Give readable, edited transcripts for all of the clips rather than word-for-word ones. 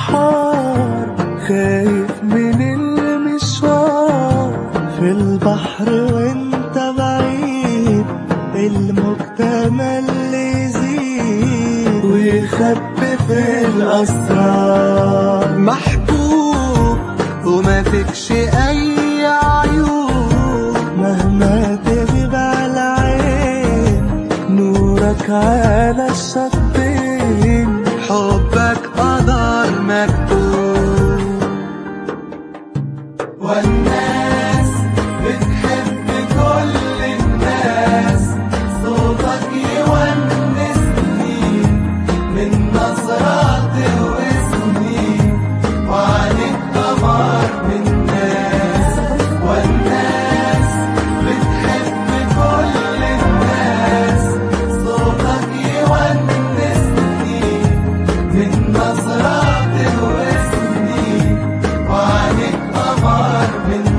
البحار، خايف من المشوار في البحر وانت بعيد، المجتمع اللي يزيد ويخبي في الأسرار. محبوب وما فيكش أي عيوب، مهما تغيب على عين نورك على الشطين، حبك قدر مكتوب. والناس بتحب كل الناس، صوتك يونسني من نظرات واسمي، وعليك قمر من ناس. والناس بتحب كل الناس، صوتك يونسني من نظرات واسمي، وعليك قمر من ناس.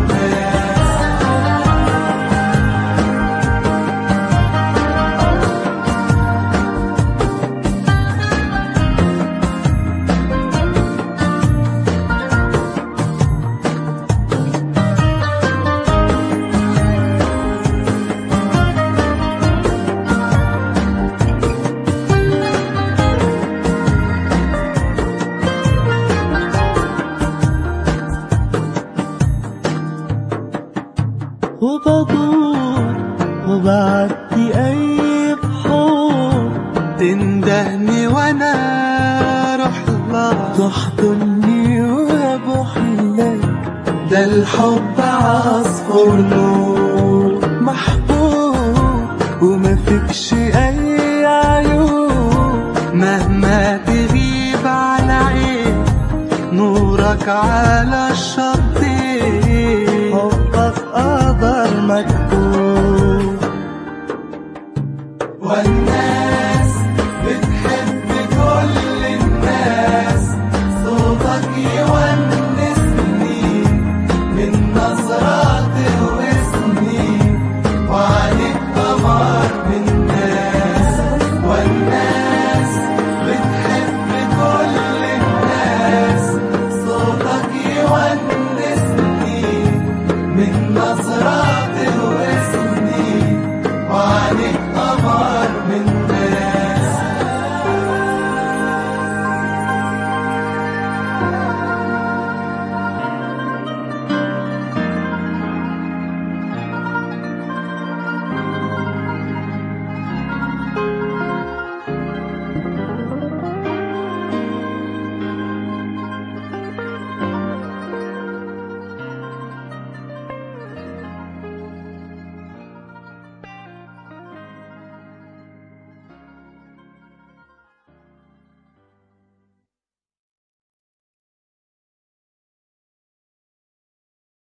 وبدور وبعدي أي بحور، تندهني وأنا أروح لها، تحضني وأبوح لك، ده الحب عصفور نور. محبوب وما فيكش أي عيوب، مهما تغيب على عين نورك على الشطين،